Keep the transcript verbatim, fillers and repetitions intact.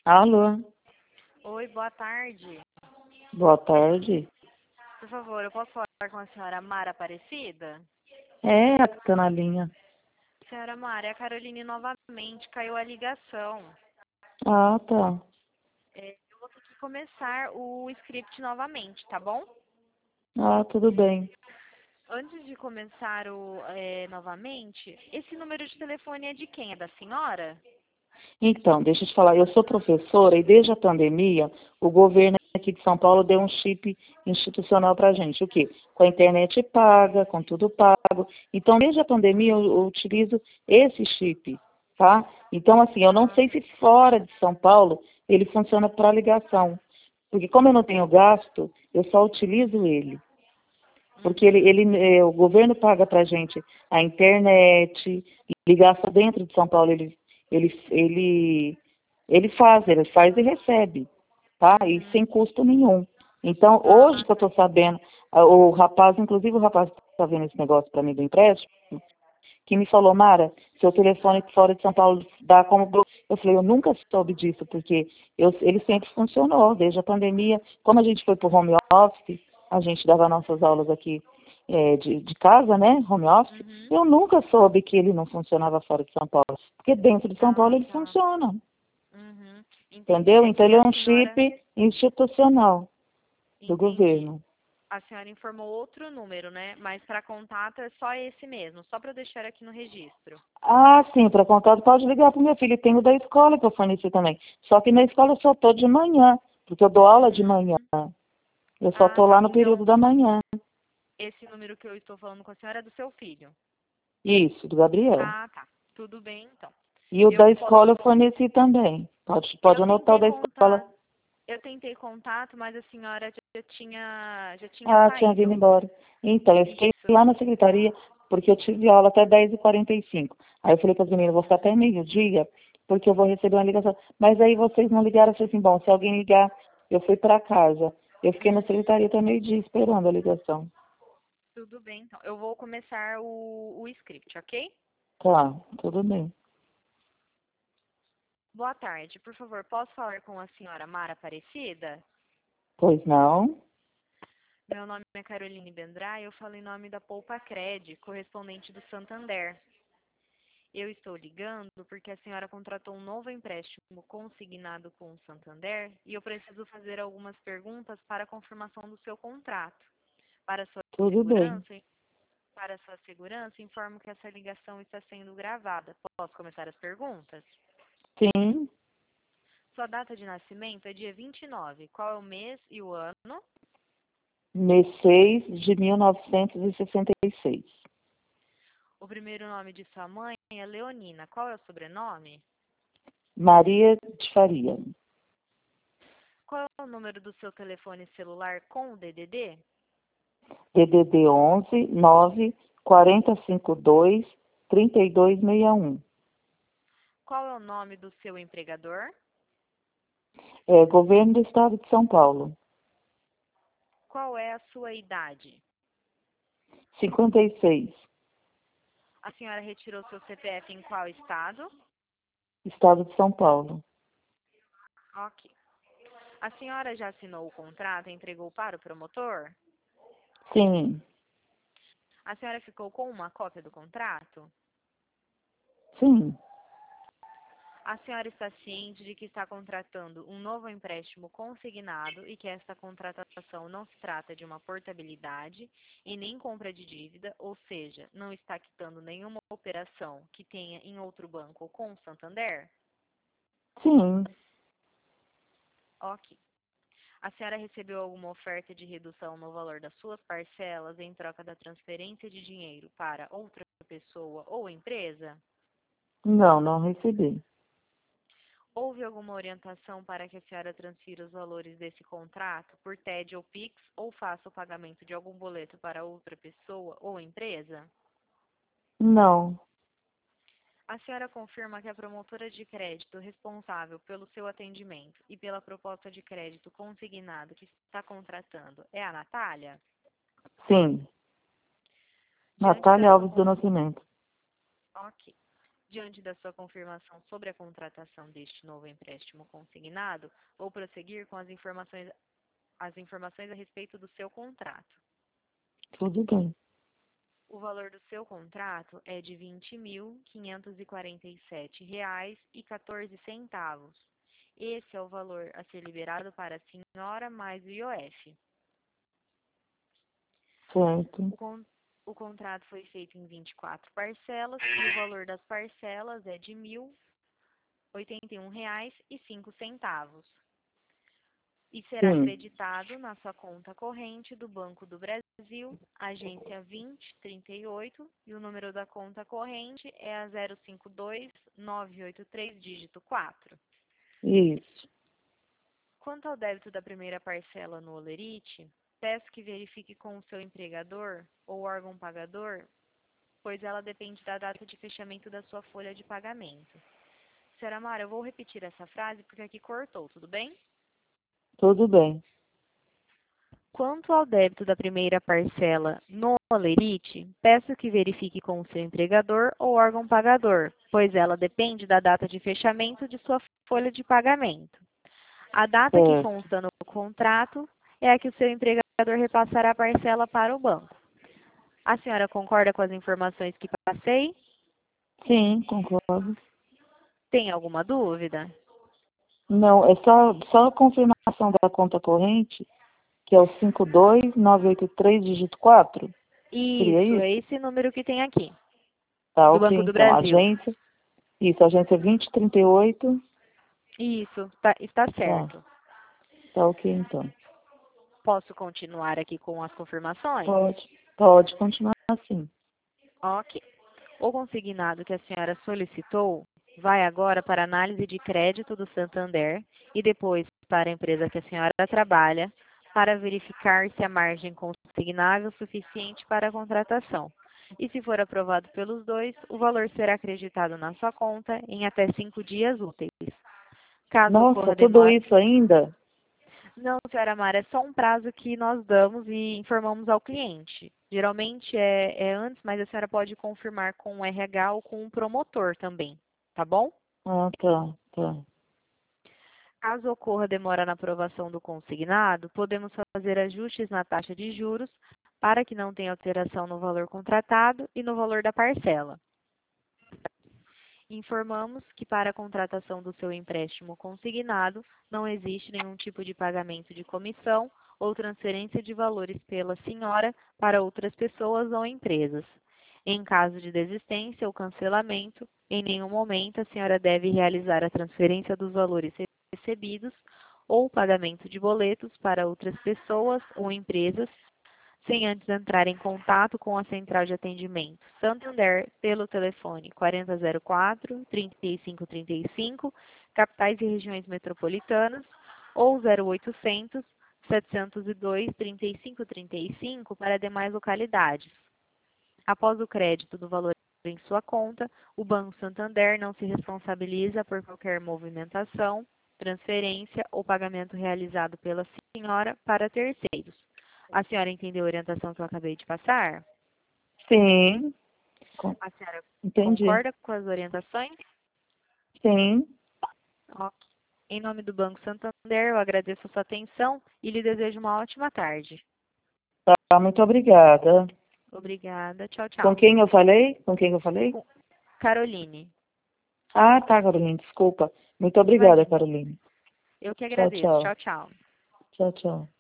Alô, Oi, boa tarde. boa tarde. Por favor, eu posso falar com a senhora Mara Aparecida? É, a que tá na linha. Senhora Mara, é a Caroline novamente, caiu a ligação. Ah, tá. É, eu vou ter que começar o script novamente, tá bom? Ah, tudo bem. Antes de começar o é, novamente, esse número de telefone é de quem? É da senhora? Então, deixa eu te falar, eu sou professora e desde a pandemia, o governo aqui de São Paulo deu um chip institucional pra gente. O quê? Com a internet paga, com tudo pago. Então, desde a pandemia, eu, eu utilizo esse chip, tá? Então, assim, eu não Ah, sei se fora de São Paulo ele funciona para ligação. Porque como eu não tenho gasto, eu só utilizo ele. Porque ele, uhum. ele, é, o governo paga para a gente a internet, ligação dentro de São Paulo, ele, ele, ele, ele faz, ele faz e recebe, tá? E Uhum. sem custo nenhum. Então, hoje Ah, que eu estou sabendo, a- o rapaz, inclusive o rapaz que está vendo esse negócio para mim do empréstimo, que me falou, Mara, seu telefone fora de São Paulo dá como blo-" Eu falei, eu nunca soube disso, porque eu, ele sempre funcionou, desde a pandemia. Como a gente foi para o home office, a gente dava nossas aulas aqui é, de, de casa, né, home office, uhum. eu nunca soube que ele não funcionava fora de São Paulo, porque dentro de São Paulo Ah, ele tá. funciona, Uhum. Entendi. entendeu? É Então que ele é a um senhora... chip institucional do Entendi. governo. A senhora informou outro número, né? Mas para contato é só esse mesmo, só para eu deixar aqui no registro. Ah, sim, para contato pode ligar para o meu filho. Tem o da escola que eu forneci também. Só que na escola eu só estou de manhã, porque eu dou aula de manhã. Uhum. Eu só Ah, estou tá. lá no Então, período da manhã. esse número que eu estou falando com a senhora é do seu filho. Isso, do Gabriel. Ah, tá. Tudo bem, então. E o Eu da posso. escola eu forneci também. Pode, pode Eu anotar o tentei da escola. contato. Eu tentei contato, mas a senhora já tinha já tinha Ah, tinha vindo saído. embora. Então, eu fiquei Isso. lá na secretaria, porque eu tive aula até dez e quarenta e cinco. Aí eu falei para as meninas, eu vou ficar Uhum. até meio-dia, porque eu vou receber uma ligação. Mas aí vocês não ligaram, eu falei assim, bom, se alguém ligar, eu fui para casa. Eu fiquei na Uhum. secretaria até meio-dia esperando a ligação. Tudo bem, então. Eu vou começar o, o script, ok? Tá, tudo bem. Boa tarde. Por favor, posso falar com a senhora Mara Aparecida? Pois não? Meu nome é Caroline Bendrai, eu falo em nome da Poupa Cred, correspondente do Santander. Eu estou ligando porque a senhora contratou um novo empréstimo consignado com o Santander e eu preciso fazer algumas perguntas para a confirmação do seu contrato. Para sua Tudo bem. segurança, para sua segurança, informo que essa ligação está sendo gravada. Posso começar as perguntas? Sim, Sua data de nascimento é dia vinte e nove. Qual é o mês e o ano? mês seis de mil novecentos e sessenta e seis. O primeiro nome de sua mãe é Leonina. Qual é o sobrenome? Maria de Faria. Qual é o número do seu telefone celular com o D D D? D D D onze nove quatro cinco dois três dois seis um. Qual é o nome do seu empregador? É, governo do Estado de São Paulo. Qual é a sua idade? cinquenta e seis. A senhora retirou seu C P F em qual estado? Estado de São Paulo. Ok. A senhora já assinou o contrato e entregou para o promotor? Sim, A senhora ficou com uma cópia do contrato? sim. A senhora está ciente de que está contratando um novo empréstimo consignado e que esta contratação não se trata de uma portabilidade e nem compra de dívida, ou seja, não está quitando nenhuma operação que tenha em outro banco ou com o Santander? Sim. Ok. A senhora recebeu alguma oferta de redução no valor das suas parcelas em troca da transferência de dinheiro para outra pessoa ou empresa? Não, não recebi. Houve alguma orientação para que a senhora transfira os valores desse contrato por T E D ou Pix ou faça o pagamento de algum boleto para outra pessoa ou empresa? Não. A senhora confirma que a promotora de crédito responsável pelo seu atendimento e pela proposta de crédito consignado que está contratando é a Natália? Sim. Diante da Natália sua Alves do con... Nascimento. Ok. Diante da sua confirmação sobre a contratação deste novo empréstimo consignado, vou prosseguir com as informações, as informações a respeito do seu contrato. Tudo bem. O valor do seu contrato é de vinte mil quinhentos e quarenta e sete reais e quatorze centavos. Esse é o valor a ser liberado para a senhora mais o I O F. Certo. O, con o contrato foi feito em vinte e quatro parcelas e o valor das parcelas é de mil oitenta e um reais e cinco centavos. E será Sim. creditado na sua conta corrente do Banco do Brasil, agência vinte trinta e oito, e o número da conta corrente é a zero cinco dois nove oito três, dígito quatro. Isso. Quanto ao débito da primeira parcela no Olerite, peço que verifique com o seu empregador ou órgão pagador, pois ela depende da data de fechamento da sua folha de pagamento. Senhora Mara, eu vou repetir essa frase porque aqui cortou, tudo bem? Tudo bem. Quanto ao débito da primeira parcela no Olerite, peço que verifique com o seu empregador ou órgão pagador, pois ela depende da data de fechamento de sua folha de pagamento. A data que Certo. consta no contrato é a que o seu empregador repassará a parcela para o banco. A senhora concorda com as informações que passei? Sim, concordo. Tem alguma dúvida? Não, é só, só a confirmação da conta corrente, que é o cinco dois nove oito três, dígito quatro. Seria Isso, é isso? esse número que tem aqui, Tá, do ok, Banco do então. Brasil. Agência. Isso, agência vinte trinta e oito. Isso, tá, está Tá, certo. tá ok, então. Posso continuar aqui com as confirmações? Pode, pode continuar assim. Ok. O consignado que a senhora solicitou vai agora para análise de crédito do Santander e depois para a empresa que a senhora trabalha para verificar se a margem consignável é suficiente para a contratação. E se for aprovado pelos dois, o valor será acreditado na sua conta em até cinco dias úteis. Caso Nossa, ocorra tudo demora... isso ainda? Não, senhora Mara, é só um prazo que nós damos e informamos ao cliente. Geralmente é, é antes, mas a senhora pode confirmar com o R H ou com o promotor também, tá bom? Ah, tá, tá. Caso ocorra demora na aprovação do consignado, podemos fazer ajustes na taxa de juros para que não tenha alteração no valor contratado e no valor da parcela. Informamos que para a contratação do seu empréstimo consignado não existe nenhum tipo de pagamento de comissão ou transferência de valores pela senhora para outras pessoas ou empresas. Em caso de desistência ou cancelamento, em nenhum momento a senhora deve realizar a transferência dos valores recebidos ou pagamento de boletos para outras pessoas ou empresas, sem antes entrar em contato com a central de atendimento Santander pelo telefone quatro zero quatro, trinta e cinco trinta e cinco, capitais e regiões metropolitanas, ou zero oitocentos, setecentos e dois, trinta e cinco trinta e cinco para demais localidades. Após o crédito do valor em sua conta, o Banco Santander não se responsabiliza por qualquer movimentação, transferência ou pagamento realizado pela senhora para terceiros. A senhora entendeu a orientação que eu acabei de passar? Sim, con- A senhora entendi. concorda com as orientações? Sim, Ok. Em nome do Banco Santander, eu agradeço a sua atenção e lhe desejo uma ótima tarde. tá, muito obrigada. Obrigada. Tchau, Com tchau. quem eu falei? Com quem eu falei? Com Caroline. Ah, tá, Caroline, desculpa. Muito obrigada, Imagina. Caroline. Eu que Tchau, agradeço. tchau. Tchau, tchau. Tchau, tchau.